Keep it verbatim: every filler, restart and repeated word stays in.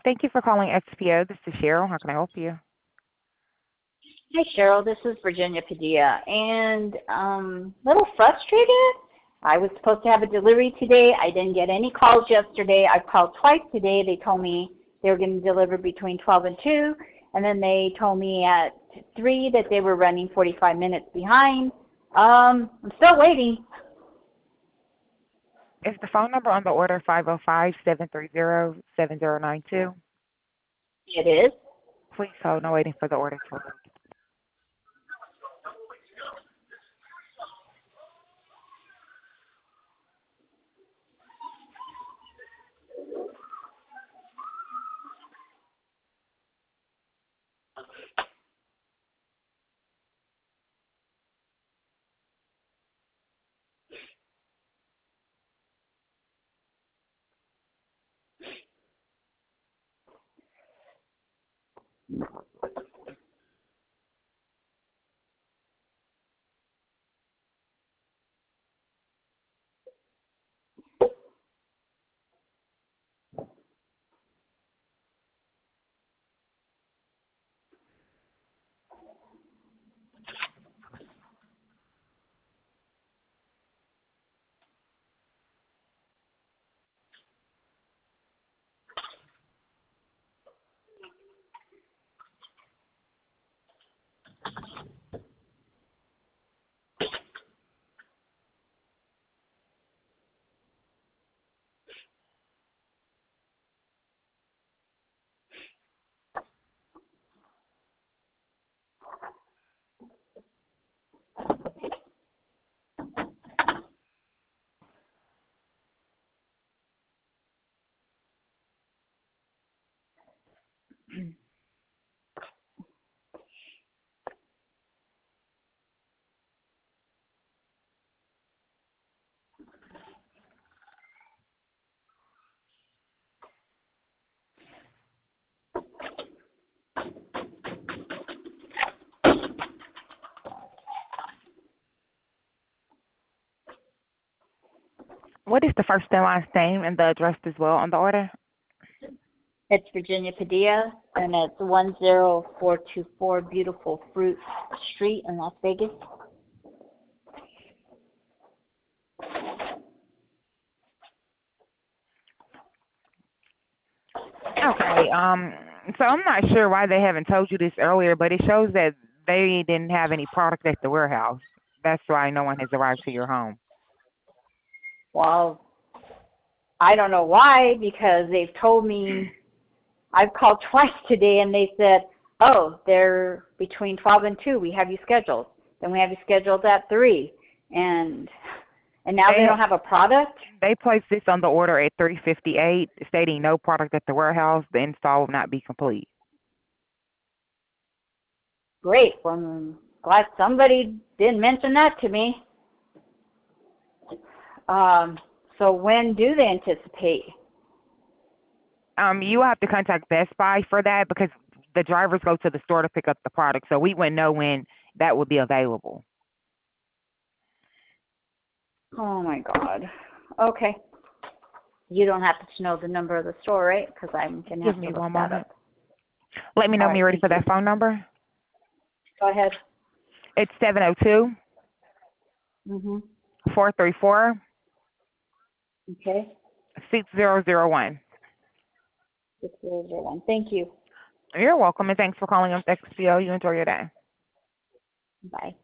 Thank you for calling X P O. This is Cheryl. How can I help you? Hi, Cheryl. This is Virginia Padilla, and um, a little frustrated. I was supposed to have a delivery today. I didn't get any calls yesterday. I called twice today. They told me they were going to deliver between twelve and two, and then they told me at three that they were running forty-five minutes behind. Um, I'm still waiting. Is the phone number on the order five oh five, seven three zero, seven zero nine two? It is. Please hold. I'm waiting for the order to load. What is the first and last name and the address as well on the order? It's Virginia Padilla, and it's one zero four two four Beautiful Fruit Street in Las Vegas. Okay. Um. So I'm not sure why they haven't told you this earlier, but it shows that they didn't have any product at the warehouse. That's why no one has arrived to your home. Well, I don't know why, because they've told me, I've called twice today and they said, oh, they're between twelve and two. We have you scheduled. Then we have you scheduled at three. And and now they, They don't have a product? they placed this on the order at three fifty-eight, stating no product at the warehouse. The install will not be complete. Great. Well, I'm glad somebody did mention that to me. Um, so when do they anticipate? Um, you will have to contact Best Buy for that because the drivers go to the store to pick up the product, so we wouldn't know when that would be available. Oh, my God. Okay. You don't happen to know the number of the store, right? Because I'm going to Give have to me look one that moment. up. Let me know All when right, you're ready thank for you. that phone number. Go ahead. It's seven oh two, Mm-hmm. four three four, Okay. six zero zero one. six zero zero one. Thank you. You're welcome, and thanks for calling us X P O. You enjoy your day. Bye.